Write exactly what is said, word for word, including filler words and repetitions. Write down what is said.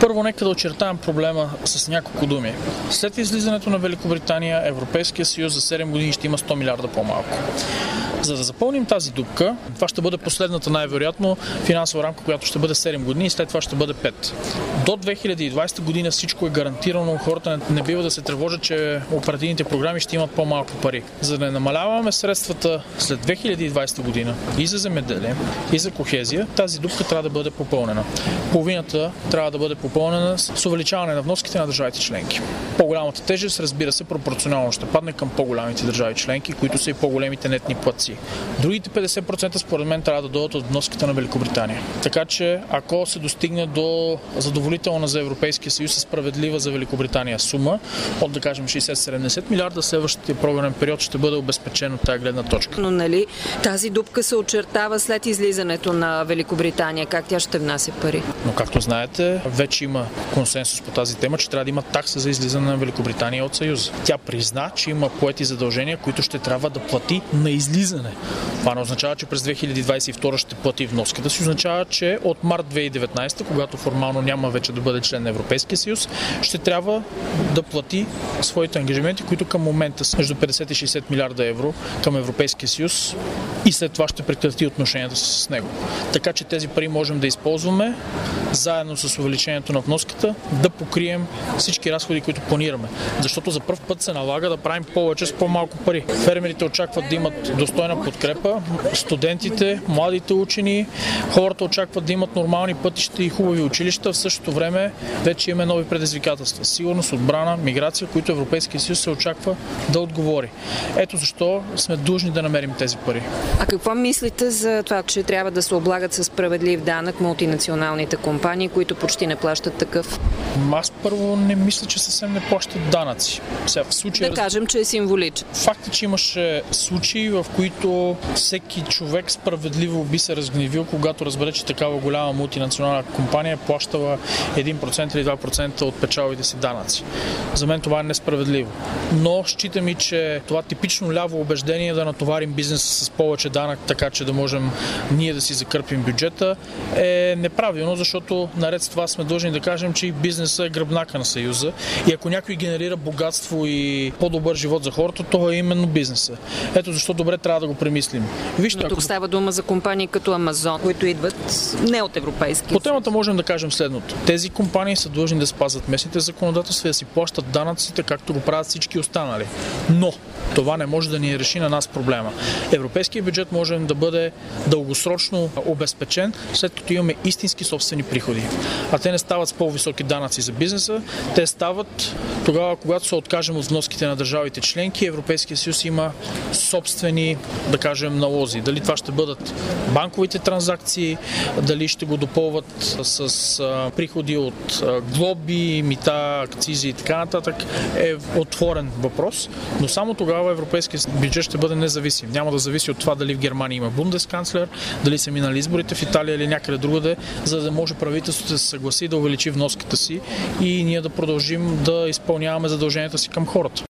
Първо, нека да очертаем проблема с няколко думи. След излизането на Великобритания, Европейския съюз за седем години ще има сто милиарда по-малко. За да запълним тази дупка, това ще бъде последната най-вероятно финансова рамка, която ще бъде седем години и след това ще бъде пет. До две хиляди и двадесета година всичко е гарантирано, хората не бива да се тревожат, че оперативните програми ще имат по-малко пари. За да не намаляваме средствата след две хиляди и двадесета година и за земеделие, и за кохезия, тази дупка трябва да бъде попълнена. Половината трябва да бъде попълнена с увеличаване на вноските на държавите членки. По-голямата тежест, разбира се, пропорционално ще падне към по-голямите държави членки, които са и по-големите нетни платци. Другите петдесет процента според мен трябва да дойдат от вноската на Великобритания. Така че, ако се достигне до задоволителна за Европейския съюз и справедлива за Великобритания сума, от да кажем шейсет до седемдесет милиарда, следващия програмен период ще бъде обезпечен от тази гледна точка. Но нали тази дупка се очертава след излизането на Великобритания? Как тя ще внася пари? Но както знаете, вече има консенсус по тази тема, че трябва да има такса за излизане на Великобритания от Съюза. Тя призна, че има поети задължения, които ще трябва да плати на излизане. Това не означава, че през две хиляди двадесет и втора ще плати вноската си, означава, че от март две хиляди и деветнадесета, когато формално няма вече да бъде член на Европейския съюз, ще трябва да плати своите ангажименти, които към момента са между петдесет и шейсет милиарда евро към Европейския съюз и след това ще прекрати отношенията с него. Така че тези пари можем да използваме заедно с увеличението на вноската да покрием всички разходи, които планираме. Защото за първ път се налага да правим повече с по-малко пари. Фермерите очакват да имат достойна подкрепа, студентите, младите учени, хората очакват да имат нормални пътища и хубави училища. В същото време вече имаме нови предизвикателства. Сигурност, отбрана, миграция, които Европейския съюз се очаква да отговори. Ето защо сме длъжни да намерим тези пари. А какво мислите за това, че трябва да се облагат със справедлив данък мултинационалните компании, които почти не плащат такъв? Аз първо не мисля, че съвсем не плащат данъци. Сега, в случая, да кажем, че е символичен. Факт е, че имаше случаи, в които всеки човек справедливо би се разгневил, когато разбере, че такава голяма мултинационална компания плащала един процент или два процента от печалбите си данъци. За мен това е несправедливо. Но считам и, че това типично ляво убеждение да натоварим бизнеса с повече данък, така че да можем ние да си закърпим бюджета, е неправилно, защото наред с това сме длъжни да кажем, че и бизнесът е гръбнака на Съюза и ако някой генерира богатство и по-добър живот за хората, то е именно бизнеса. Ето защо добре трябва да го премислим. Вижте, Но тук ако... става дума за компании като Амазон, които идват не от европейски. По темата можем да кажем следното. Тези компании са длъжни да спазват местните законодателства и да си плащат данъците, както го правят всички останали. Но това не може да ни реши на нас проблема. Европейският бюджет може да бъде дългосрочно обезпечен, след като имаме истински собствени приходи. А те не стават с по-високи данъци за бизнеса, те стават тогава, когато се откажем от вноските на държавите членки, Европейския съюз има собствени, да кажем, налози. Дали това ще бъдат банковите транзакции, дали ще го допълват с а, приходи от а, глоби, мита, акцизи и така нататък, е отворен въпрос, но само тогава европейския бюджет ще бъде независим. Няма да зависи от това дали в Германия има бундесканцлер, дали са минали изборите в Италия или някъде другаде, за да може правителството да се съгласи да увеличи вноската си и ние да продължим да изпълняваме задълженията си към хората.